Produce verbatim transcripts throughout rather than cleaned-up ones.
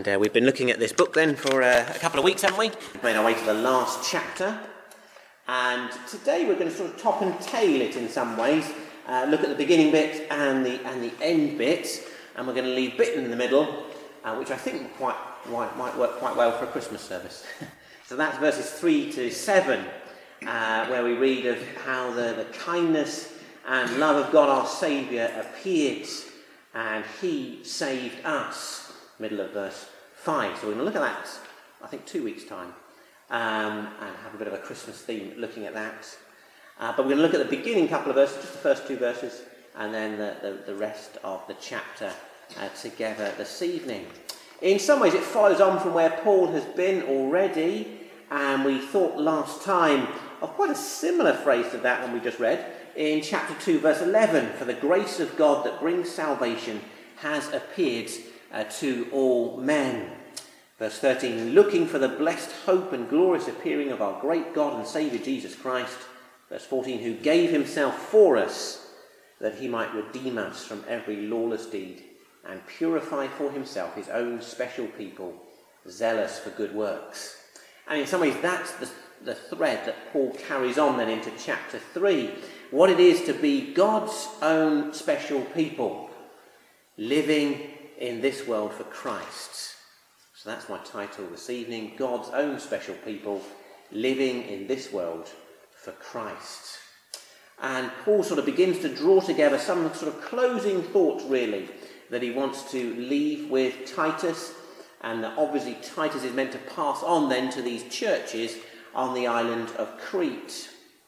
And uh, we've been looking at this book then for uh, a couple of weeks, haven't we? We've made our way to the last chapter. And today we're going to sort of top and tail it in some ways. Uh, look at the beginning bit and the and the end bit. And we're going to leave bit in the middle, uh, which I think quite, might, might work quite well for a Christmas service. So that's verses three to seven, uh, where we read of how the, the kindness and love of God our Saviour appeared, and he saved us. Middle of verse five. So we're going to look at that, I think, two weeks' time, um, and have a bit of a Christmas theme looking at that. Uh, but we're going to look at the beginning couple of verses, just the first two verses, and then the, the, the rest of the chapter uh, together this evening. In some ways, it follows on from where Paul has been already, and we thought last time of quite a similar phrase to that one we just read in chapter two, verse eleven. For the grace of God that brings salvation has appeared uh, to all men. Verse thirteen, looking for the blessed hope and glorious appearing of our great God and Saviour Jesus Christ. Verse fourteen, who gave himself for us that he might redeem us from every lawless deed and purify for himself his own special people, zealous for good works. And in some ways that's the, the thread that Paul carries on then into chapter three. What it is to be God's own special people, living in this world for Christ. So that's my title this evening, God's own special people, living in this world for Christ. And Paul sort of begins to draw together some sort of closing thoughts, really, that he wants to leave with Titus, and that obviously Titus is meant to pass on then to these churches on the island of Crete.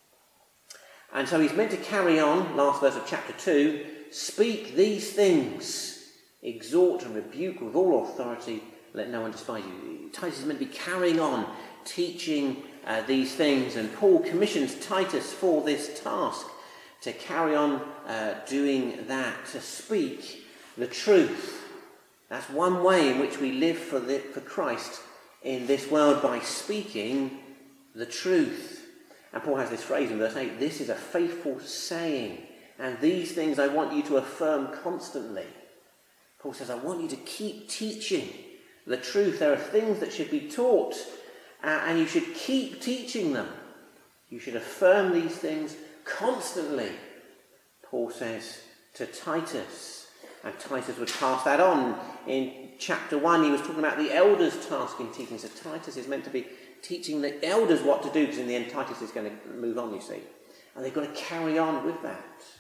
And so he's meant to carry on, last verse of chapter two, speak these things, exhort and rebuke with all authority, let no one despise you. Titus is meant to be carrying on, teaching uh, these things, and Paul commissions Titus for this task, to carry on uh, doing that, to speak the truth. That's one way in which we live for, the, for Christ in this world, by speaking the truth. And Paul has this phrase in verse eight, this is a faithful saying, and these things I want you to affirm constantly. Paul says, I want you to keep teaching the truth. There are things that should be taught, uh, and you should keep teaching them. You should affirm these things constantly, Paul says to Titus. And Titus would pass that on. In chapter one, he was talking about the elders' task in teaching. So Titus is meant to be teaching the elders what to do, because in the end Titus is going to move on, you see. And they've got to carry on with that.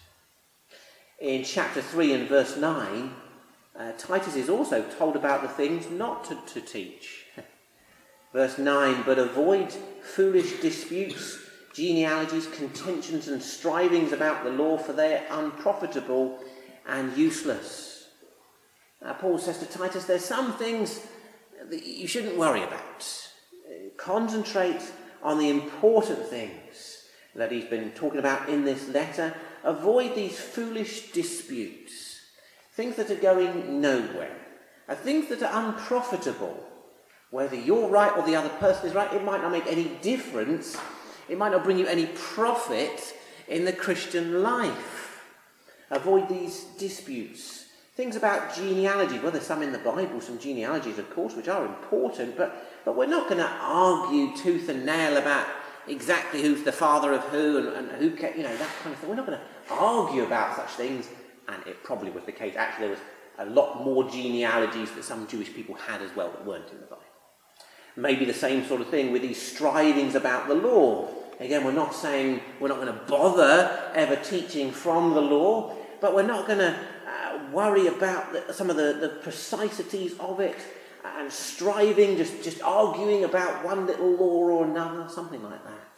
In chapter three and verse nine, uh, Titus is also told about the things not to, to teach. Verse nine, but avoid foolish disputes, genealogies, contentions and strivings about the law, for they are unprofitable and useless. Now, Paul says to Titus, there's some things that you shouldn't worry about. Concentrate on the important things that he's been talking about in this letter. Avoid these foolish disputes, things that are going nowhere, and things that are unprofitable. Whether you're right or the other person is right, it might not make any difference. It might not bring you any profit in the Christian life. Avoid these disputes. Things about genealogy. Well, there's some in the Bible, some genealogies, of course, which are important, but, but we're not going to argue tooth and nail about exactly who's the father of who and, and who, you know, that kind of thing. We're not going to argue about such things, and it probably was the case. Actually, there was a lot more genealogies that some Jewish people had as well that weren't in the Bible. Maybe the same sort of thing with these strivings about the law. Again, we're not saying we're not going to bother ever teaching from the law, but we're not going to uh, worry about the, some of the, the precisities of it, and striving, just, just arguing about one little law or another, something like that.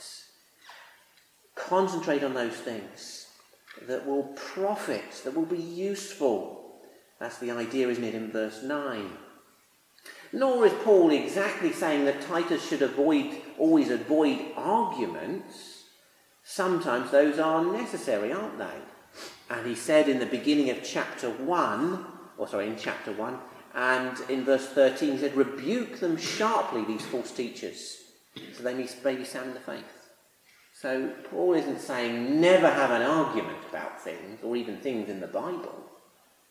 Concentrate on those things that will profit, that will be useful. That's the idea, isn't it, in verse nine. Nor is Paul exactly saying that Titus should avoid, always avoid arguments. Sometimes those are necessary, aren't they? And he said in the beginning of chapter one, or sorry, in chapter one, and in verse thirteen, he said, rebuke them sharply, these false teachers, so they may be sound in the faith. So Paul isn't saying never have an argument about things, or even things in the Bible.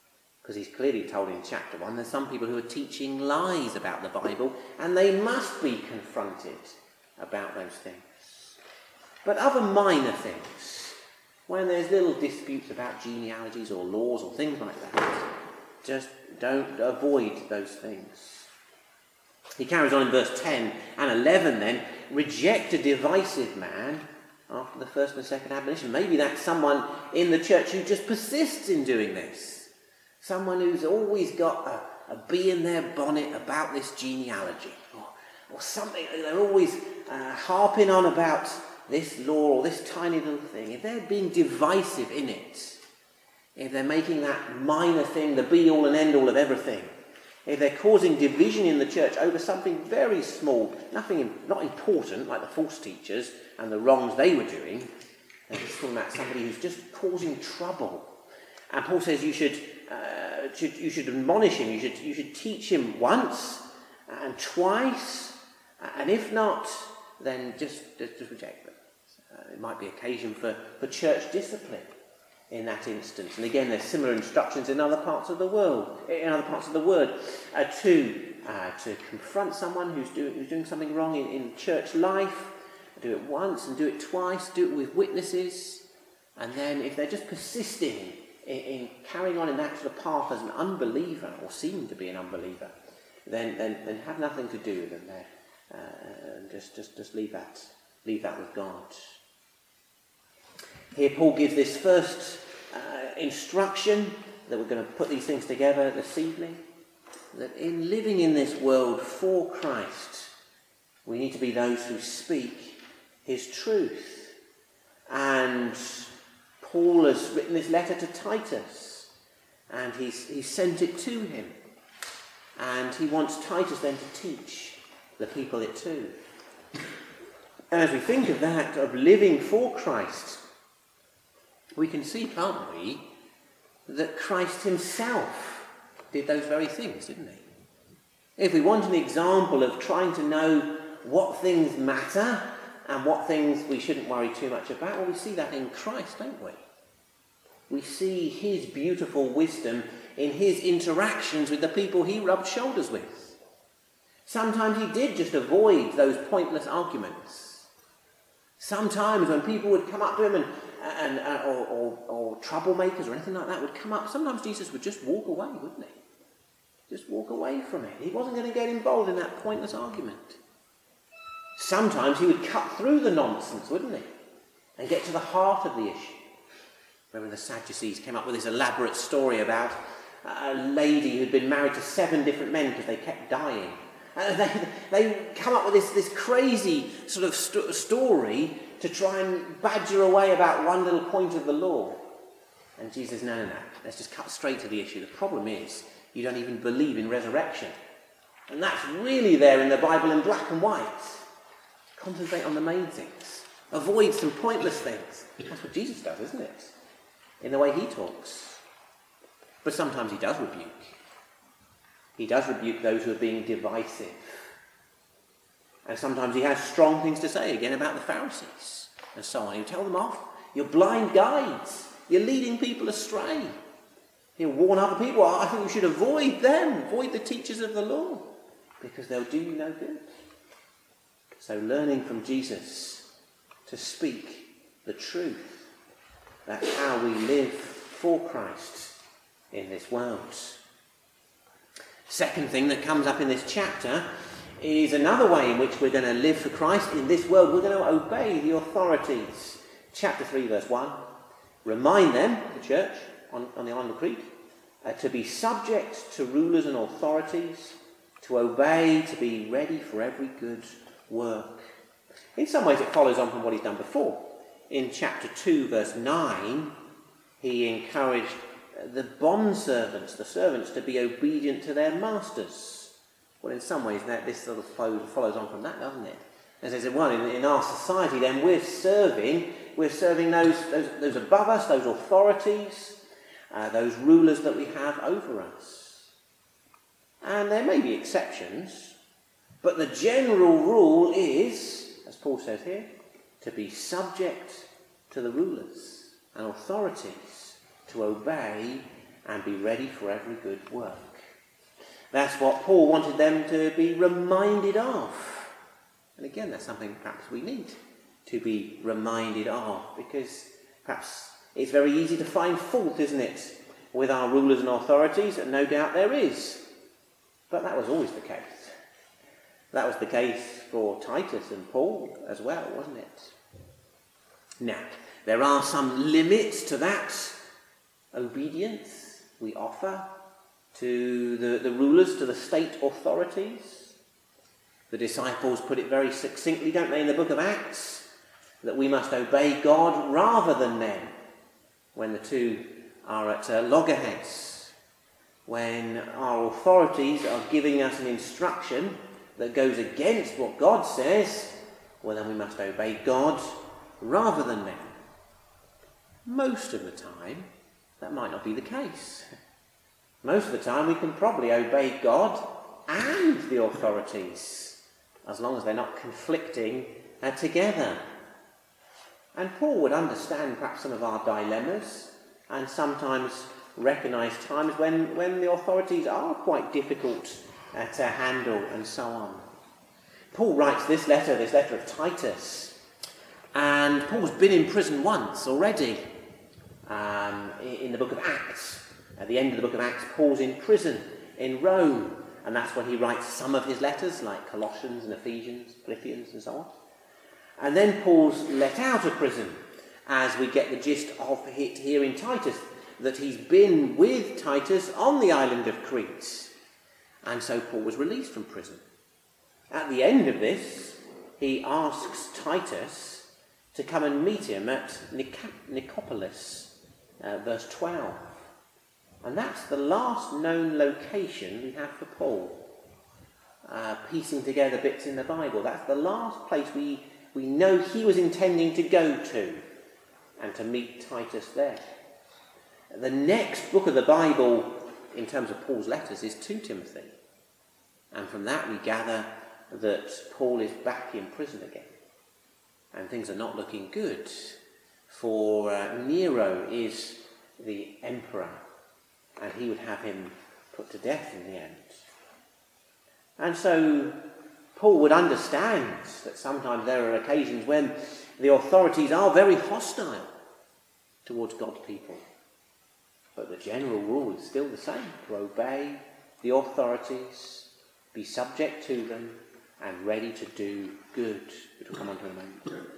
Because he's clearly told in chapter one there's some people who are teaching lies about the Bible, and they must be confronted about those things. But other minor things, when there's little disputes about genealogies or laws or things like that, just don't avoid those things. He carries on in verse ten and eleven then, reject a divisive man after the first and the second admonition. Maybe that's someone in the church who just persists in doing this. Someone who's always got a, a bee in their bonnet about this genealogy. Or, or something, they're always uh, harping on about this law or this tiny little thing. If they're being divisive in it, if they're making that minor thing the be-all and end-all of everything, if they're causing division in the church over something very small, nothing not important, like the false teachers and the wrongs they were doing, they're just talking about somebody who's just causing trouble. And Paul says you should, uh, should you should admonish him, you should you should teach him once and twice, and if not, then just just, just reject them. Uh, it might be occasion for, for church discipline in that instance. And again, there's similar instructions in other parts of the world, in other parts of the word, uh, to uh, to confront someone who's doing who's doing something wrong in, in church life. Do it once and do it twice. Do it with witnesses, and then if they're just persisting in, in carrying on in that sort of path as an unbeliever or seeming to be an unbeliever, then then, then have nothing to do with them there, uh, and just just just leave that leave that with God. Here Paul gives this first uh, instruction that we're going to put these things together this evening, that in living in this world for Christ, we need to be those who speak his truth. And Paul has written this letter to Titus, and he's, he's sent it to him. And he wants Titus then to teach the people it too. And as we think of that, of living for Christ, we can see, can't we, that Christ himself did those very things, didn't he? If we want an example of trying to know what things matter and what things we shouldn't worry too much about, well, we see that in Christ, don't we? We see his beautiful wisdom in his interactions with the people he rubbed shoulders with. Sometimes he did just avoid those pointless arguments. Sometimes when people would come up to him and And, uh, or, or, or troublemakers or anything like that would come up, sometimes Jesus would just walk away, wouldn't he? Just walk away from it. He wasn't going to get involved in that pointless argument. Sometimes he would cut through the nonsense, wouldn't he? And get to the heart of the issue. Remember the Sadducees came up with this elaborate story about a lady who'd been married to seven different men because they kept dying. And they, they come up with this, this crazy sort of st- story to try and badger away about one little point of the law. And Jesus, no, no, no, let's just cut straight to the issue. The problem is, you don't even believe in resurrection. And that's really there in the Bible in black and white. Concentrate on the main things. Avoid some pointless things. That's what Jesus does, isn't it? In the way he talks. But sometimes he does rebuke. He does rebuke those who are being divisive. And sometimes he has strong things to say again about the Pharisees and so on. He'll tell them off. You're blind guides. You're leading people astray. He'll warn other people. I think we should avoid them. Avoid the teachers of the law. Because they'll do you no good. So learning from Jesus to speak the truth. That's how we live for Christ in this world. Second thing that comes up in this chapter is another way in which we're going to live for Christ in this world. We're going to obey the authorities. Chapter three, verse one. Remind them, the church, on, on the island of Crete, uh, to be subject to rulers and authorities, to obey, to be ready for every good work. In some ways it follows on from what he's done before. In chapter two, verse nine, he encouraged the bondservants, the servants, to be obedient to their masters. Well, in some ways, that this sort of follows on from that, doesn't it? As I said, well, in, in our society, then we're serving, we're serving those, those, those above us, those authorities, uh, those rulers that we have over us. And there may be exceptions, but the general rule is, as Paul says here, to be subject to the rulers and authorities, to obey and be ready for every good work. That's what Paul wanted them to be reminded of. And again, that's something perhaps we need to be reminded of, because perhaps it's very easy to find fault, isn't it, with our rulers and authorities, and no doubt there is. But that was always the case. That was the case for Titus and Paul as well, wasn't it? Now, there are some limits to that obedience we offer to the, the rulers, to the state authorities. The disciples put it very succinctly, don't they, in the book of Acts, that we must obey God rather than men when the two are at uh, loggerheads, when our authorities are giving us an instruction that goes against what God says. Well, then we must obey God rather than men. Most of the time, that might not be the case. Most of the time, we can probably obey God and the authorities, as long as they're not conflicting uh, together. And Paul would understand perhaps some of our dilemmas, and sometimes recognise times when, when the authorities are quite difficult uh, to handle, and so on. Paul writes this letter, this letter of Titus, and Paul's been in prison once already. Um, in the book of Acts, at the end of the book of Acts, Paul's in prison in Rome, and that's when he writes some of his letters, like Colossians and Ephesians, Philippians, and so on. And then Paul's let out of prison, as we get the gist of it here in Titus, that he's been with Titus on the island of Crete. And so Paul was released from prison. At the end of this, he asks Titus to come and meet him at Nic- Nicopolis, uh, verse twelve. And that's the last known location we have for Paul. Uh, piecing together bits in the Bible. That's the last place we, we know he was intending to go to, and to meet Titus there. The next book of the Bible, in terms of Paul's letters, is Second Timothy. And from that we gather that Paul is back in prison again. And things are not looking good, for uh, Nero is the emperor, and he would have him put to death in the end. And so Paul would understand that sometimes there are occasions when the authorities are very hostile towards God's people. But the general rule is still the same: to obey the authorities, be subject to them, and ready to do good, which we'll come on to in a moment.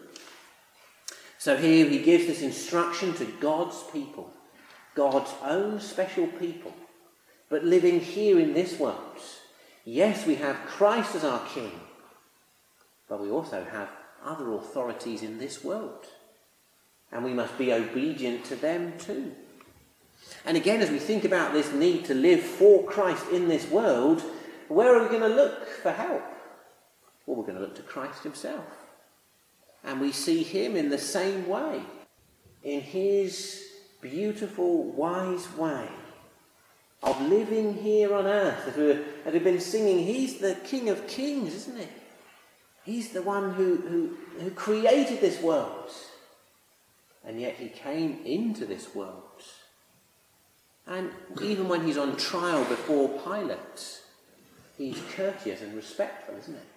So here he gives this instruction to God's people, God's own special people, but living here in this world. Yes, we have Christ as our King, but we also have other authorities in this world, and we must be obedient to them too. And again, as we think about this need to live for Christ in this world, where are we going to look for help? Well, we're going to look to Christ himself. And we see him in the same way, in his beautiful, wise way of living here on earth. As, we, as we've been singing, he's the King of Kings, isn't he? He's the one who, who, who created this world. And yet he came into this world. And even when he's on trial before Pilate, he's courteous and respectful, isn't he?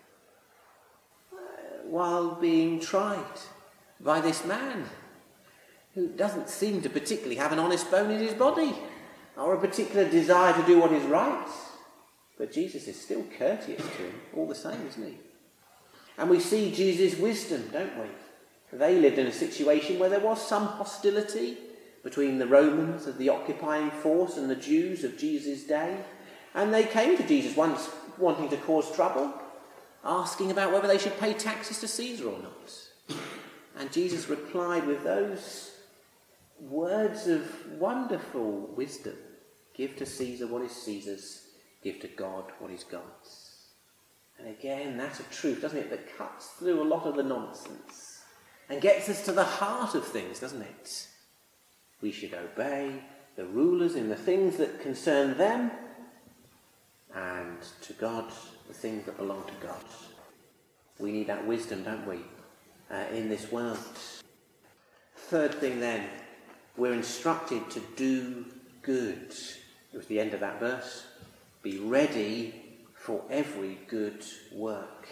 While being tried by this man who doesn't seem to particularly have an honest bone in his body or a particular desire to do what is right. But Jesus is still courteous to him all the same, isn't he? And we see Jesus' wisdom, don't we? They lived in a situation where there was some hostility between the Romans of the occupying force and the Jews of Jesus' day. And they came to Jesus once wanting to cause trouble, asking about whether they should pay taxes to Caesar or not. And Jesus replied with those words of wonderful wisdom: give to Caesar what is Caesar's, give to God what is God's. And again, that's a truth, doesn't it, that cuts through a lot of the nonsense and gets us to the heart of things, doesn't it? We should obey the rulers in the things that concern them, and to God the things that belong to God. We need that wisdom, don't we, uh, in this world. Third thing then, we're instructed to do good. It was the end of that verse. Be ready for every good work.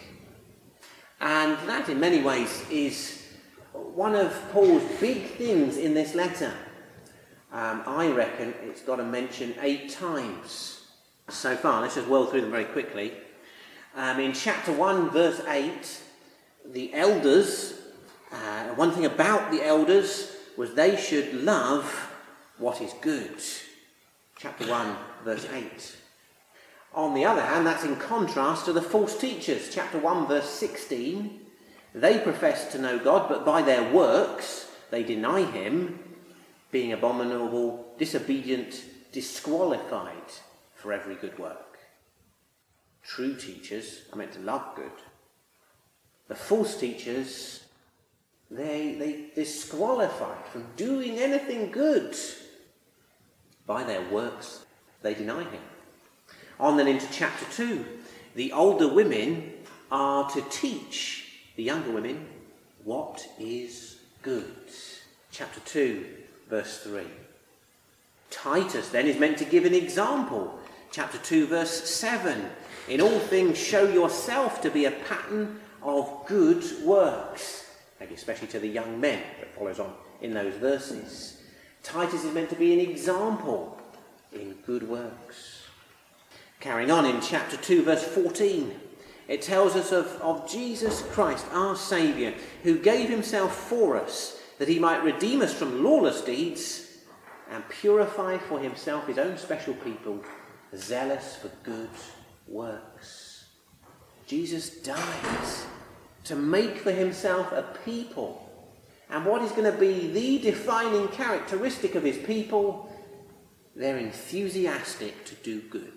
And that in many ways is one of Paul's big things in this letter. Um, I reckon it's got to mention eight times so far. Let's just whirl through them very quickly. Um, in chapter one, verse eight, the elders, uh, one thing about the elders was they should love what is good. Chapter one, verse eight. On the other hand, that's in contrast to the false teachers. Chapter one, verse sixteen. They profess to know God, but by their works they deny him, being abominable, disobedient, disqualified for every good work. True teachers are meant to love good. The false teachers, they, they disqualified from doing anything good. By their works, they deny him. On then into chapter two, the older women are to teach the younger women what is good. Chapter two, verse three. Titus then is meant to give an example. Chapter two, verse seven. In all things show yourself to be a pattern of good works. Maybe especially to the young men that follows on in those verses. Titus is meant to be an example in good works. Carrying on in chapter two, verse fourteen. It tells us of, of Jesus Christ, our Saviour, who gave himself for us, that he might redeem us from lawless deeds and purify for himself his own special people, zealous for good works. Jesus died to make for himself a people. And what is going to be the defining characteristic of his people? They're enthusiastic to do good.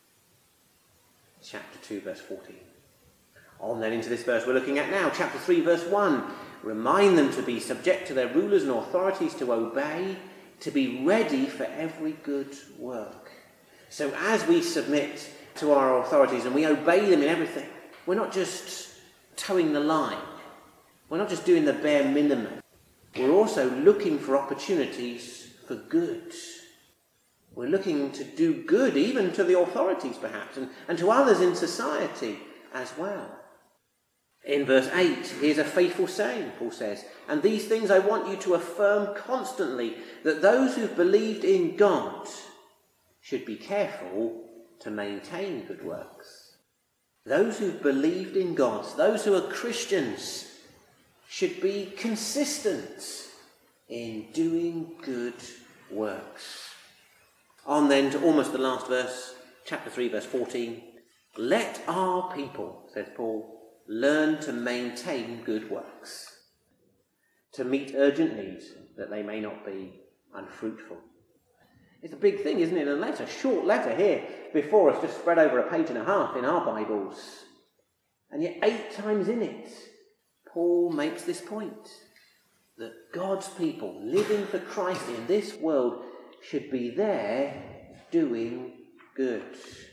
Chapter two, verse fourteen. On then into this verse we're looking at now, chapter three, verse one. Remind them to be subject to their rulers and authorities, to obey, to be ready for every good work. So as we submit to our authorities and we obey them in everything, we're not just towing the line. We're not just doing the bare minimum. We're also looking for opportunities for good. We're looking to do good even to the authorities perhaps, and, and to others in society as well. In verse eight, here's a faithful saying, Paul says, and these things I want you to affirm constantly, that those who've believed in God should be careful to maintain good works. Those who've believed in God, those who are Christians, should be consistent in doing good works. On then to almost the last verse, chapter three, verse fourteen. Let our people, says Paul, learn to maintain good works, to meet urgent needs, that they may not be unfruitful. It's a big thing, isn't it? A letter, short letter here before us, just spread over a page and a half in our Bibles. And yet eight times in it, Paul makes this point, that God's people living for Christ in this world should be there doing good.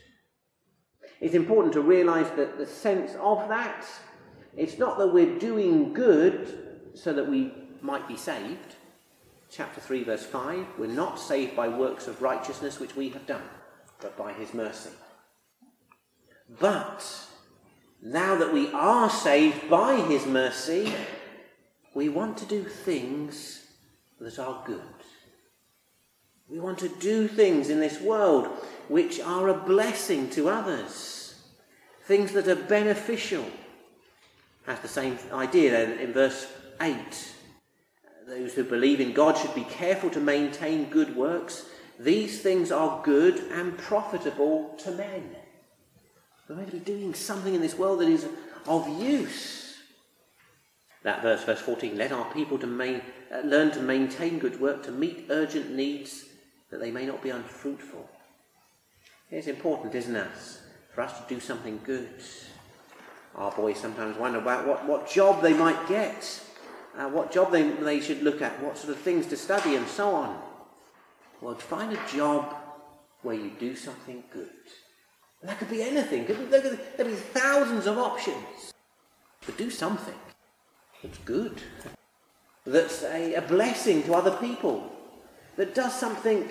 It's important to realise that the sense of that, it's not that we're doing good so that we might be saved. Chapter three, verse five, we're not saved by works of righteousness which we have done, but by his mercy. But now that we are saved by his mercy, we want to do things that are good. We want to do things in this world which are a blessing to others, things that are beneficial. That's the same idea then in verse eight. Those who believe in God should be careful to maintain good works. These things are good and profitable to men. We're meant to be doing something in this world that is of use. That verse, verse fourteen, let our people to main, uh, learn to maintain good work, to meet urgent needs, that they may not be unfruitful. It's important, isn't it, for us to do something good. Our boys sometimes wonder about what, what job they might get, uh, what job they, they should look at, what sort of things to study and so on. Well, find a job where you do something good. And that could be anything. There could be thousands of options. But do something that's good, that's a, a blessing to other people, that does something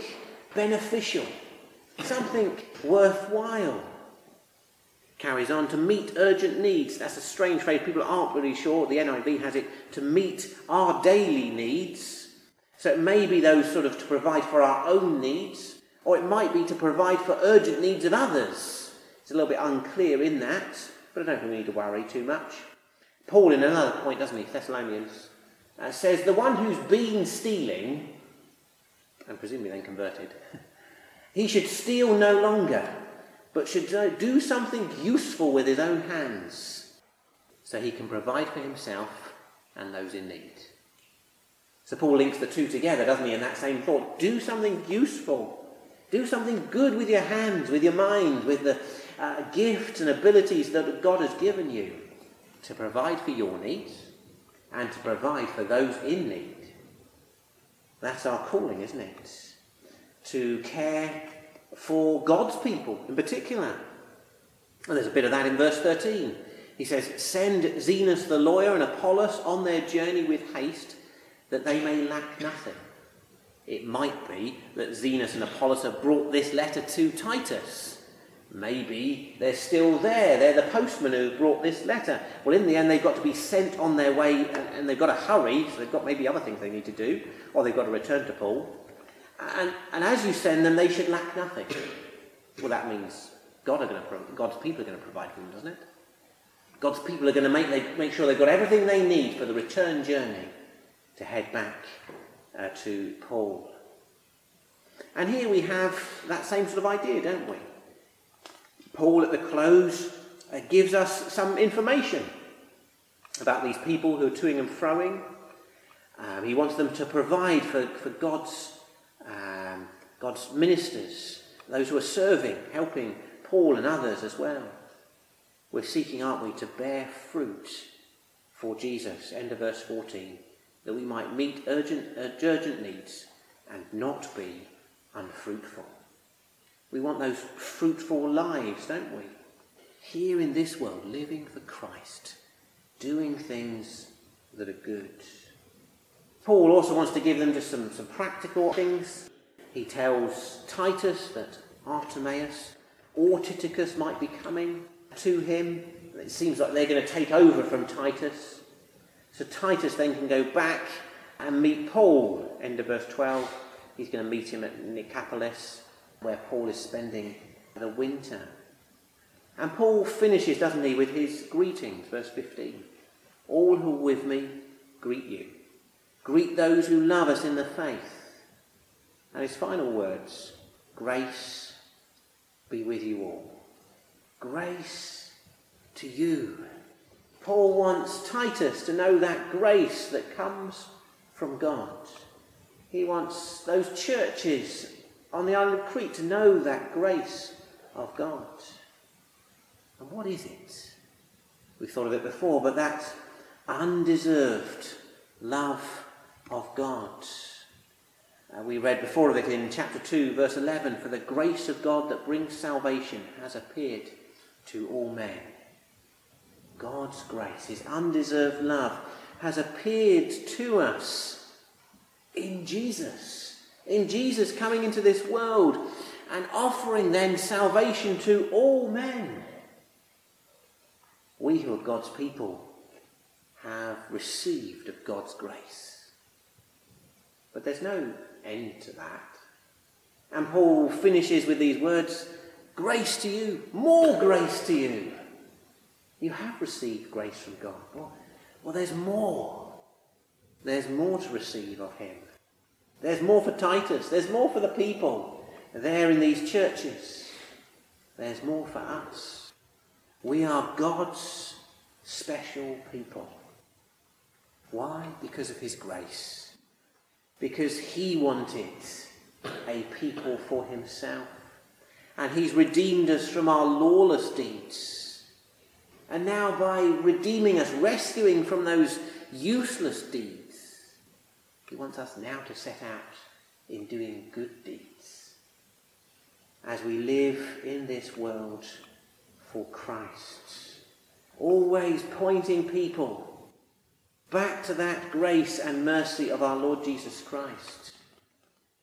beneficial, something worthwhile. Carries on, to meet urgent needs. That's a strange phrase. People aren't really sure. The N I V has it, to meet our daily needs. So it may be those sort of to provide for our own needs, or it might be to provide for urgent needs of others. It's a little bit unclear in that, but I don't think we need to worry too much. Paul, in another point, doesn't he, Thessalonians, uh, says the one who's been stealing, and presumably then converted, he should steal no longer, but should do something useful with his own hands, so he can provide for himself and those in need. So Paul links the two together, doesn't he, in that same thought. Do something useful. Do something good with your hands, with your mind, with the uh, gifts and abilities that God has given you to provide for your needs and to provide for those in need. That's our calling, isn't it? To care for God's people in particular. And there's a bit of that in verse thirteen. He says, send Zenas the lawyer and Apollos on their journey with haste, that they may lack nothing. It might be that Zenas and Apollos have brought this letter to Titus. Maybe they're still there. They're the postman who brought this letter. Well, in the end, they've got to be sent on their way, and, and they've got to hurry, so they've got maybe other things they need to do, or they've got to return to Paul. And, and as you send them, they should lack nothing. Well, that means God are going to, God's people are going to provide for them, doesn't it? God's people are going to make, they, make sure they've got everything they need for the return journey to head back uh, to Paul. And here we have that same sort of idea, don't we? Paul at the close uh, gives us some information about these people who are toing and froing. Um, he wants them to provide for, for God's um, God's ministers, those who are serving, helping Paul and others as well. We're seeking, aren't we, to bear fruit for Jesus. End of verse fourteen. That we might meet urgent, uh, urgent needs and not be unfruitful. We want those fruitful lives, don't we? Here in this world, living for Christ, doing things that are good. Paul also wants to give them just some, some practical things. He tells Titus that Artemas or Tychicus might be coming to him. It seems like they're going to take over from Titus. So Titus then can go back and meet Paul. End of verse twelve. He's going to meet him at Nicopolis, where Paul is spending the winter. And Paul finishes, doesn't he, with his greetings, verse fifteen. All who are with me, greet you. Greet those who love us in the faith. And his final words, grace be with you all. Grace to you. Paul wants Titus to know that grace that comes from God. He wants those churches on the island of Crete to know that grace of God. And what is it? We've thought of it before, but that undeserved love of God. Uh, we read before of it in chapter two, verse eleven, for the grace of God that brings salvation has appeared to all men. God's grace, his undeserved love, has appeared to us in Jesus. In Jesus coming into this world and offering then salvation to all men. We who are God's people have received of God's grace. But there's no end to that. And Paul finishes with these words, grace to you, more grace to you. You have received grace from God. Well, well, there's more. There's more to receive of him. There's more for Titus. There's more for the people there in these churches. There's more for us. We are God's special people. Why? Because of his grace. Because he wanted a people for himself. And he's redeemed us from our lawless deeds. And now by redeeming us, rescuing from those useless deeds, he wants us now to set out in doing good deeds. As we live in this world for Christ. Always pointing people back to that grace and mercy of our Lord Jesus Christ.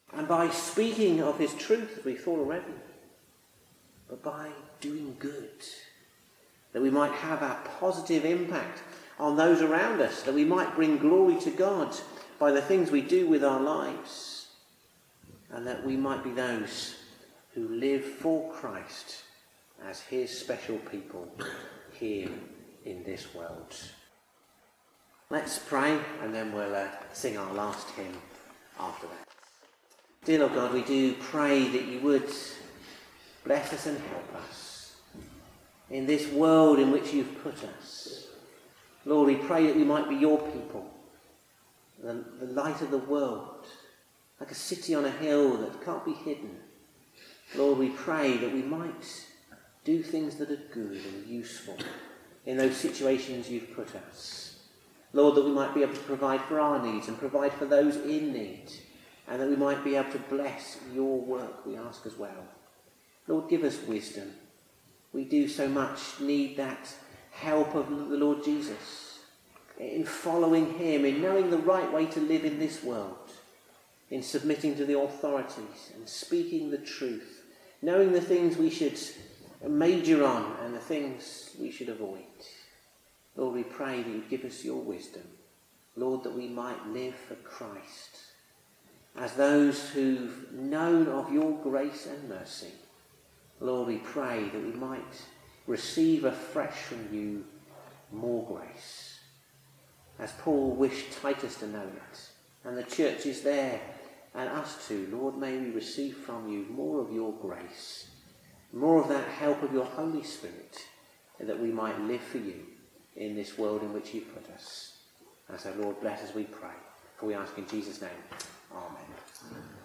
and by speaking of his truth, as we thought already, but by doing good, that we might have a positive impact on those around us, that we might bring glory to God by the things we do with our lives, and that we might be those who live for Christ as his special people here in this world. Let's pray, and then we'll uh, sing our last hymn after that. Dear Lord God, we do pray that you would bless us and help us in this world in which you've put us. Lord, we pray that we might be your people, the, the light of the world, like a city on a hill that can't be hidden. Lord, we pray that we might do things that are good and useful in those situations you've put us. Lord, that we might be able to provide for our needs and provide for those in need, and that we might be able to bless your work, we ask as well. Lord, give us wisdom. We do so much need that help of the Lord Jesus in following him, in knowing the right way to live in this world, in submitting to the authorities and speaking the truth, knowing the things we should major on and the things we should avoid. Lord, we pray that you give us your wisdom. Lord, that we might live for Christ as those who've known of your grace and mercy. Lord, we pray that we might receive afresh from you more grace, as Paul wished Titus to know it, and the church is there, and us too. Lord, may we receive from you more of your grace, more of that help of your Holy Spirit, and that we might live for you in this world in which you put us. And so, Lord, bless us, we pray. For we ask in Jesus' name. Amen.